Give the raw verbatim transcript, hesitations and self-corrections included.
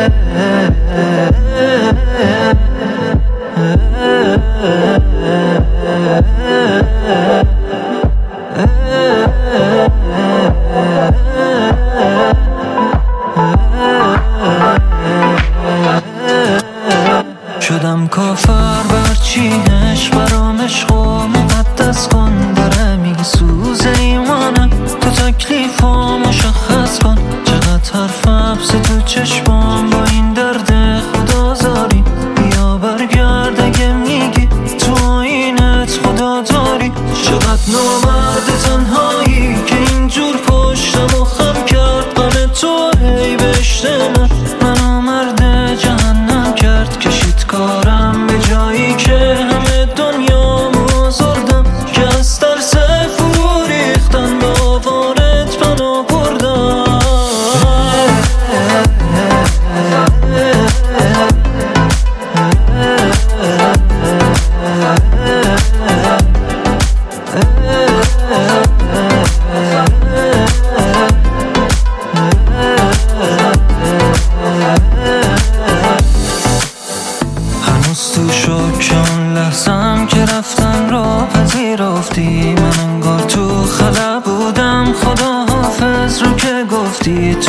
شدم کافر برچینش برام عشق و مقدس کن. داره میسوزه ایمانم تو تکلیفا مشخص کن. چقدر حرف حبس تو چشمام با این درد خدازاری. بیا برگرد اگه میگی تو آینت خدا داری. چقدر نامرد تنهایی که اینجور پشتم و خم کرد. قره تو هی بهشت من منو مرد جهنم کرد. کشید کارم به جایی که همه دنیا مزردم. که از ترس فرو ریختن به آوارت پناه بردم. هنوز تو شوک اون لحظم که رفتن را پذیرفتی. من انگار تو خلا بودم خدا حافظ رو که گفتی.